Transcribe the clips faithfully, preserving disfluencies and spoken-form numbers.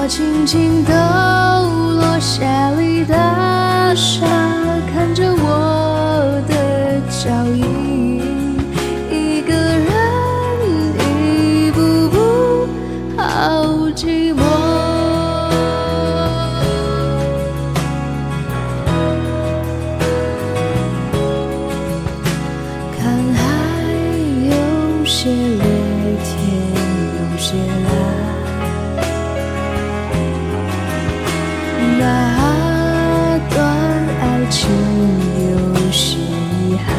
它轻轻地落下里大厦，看着我的脚印，一个人一步步，好寂寞。看海有些绿，天有些蓝，那段爱情有些遗憾，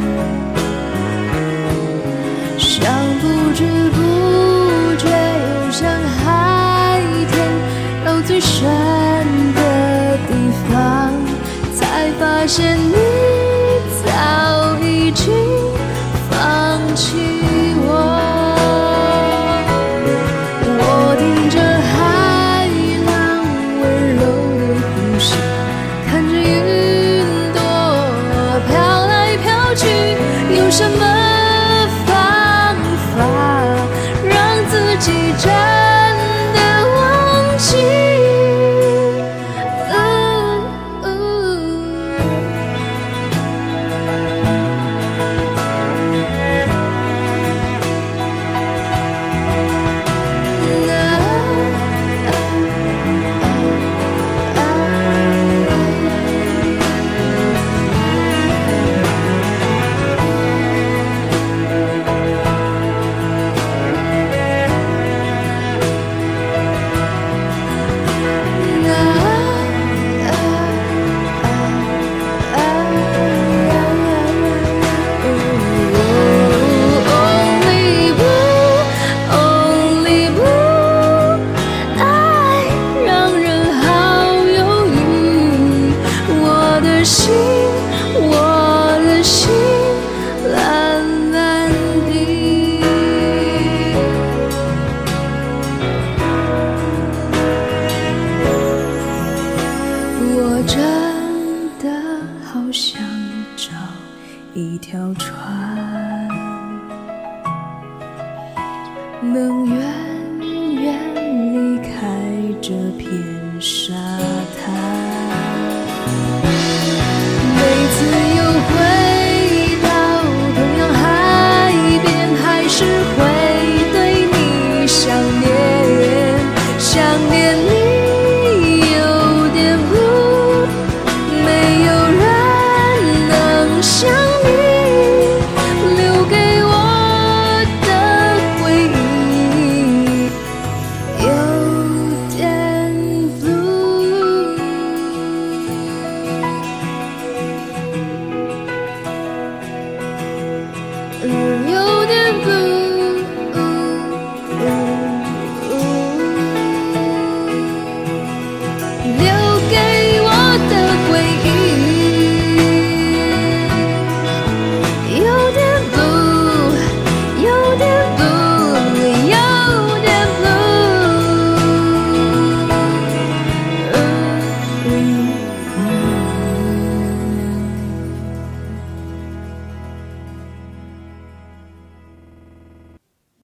像不知不觉游向海天，到最深的地方，才发现你早已经放弃我。我听着海浪温柔的呼吸，看着云朵飘来飘去，有什么方法让自己真的忘记？呃呃心，我的心蓝蓝的，我真的好想找一条船，能远远离开这片沙。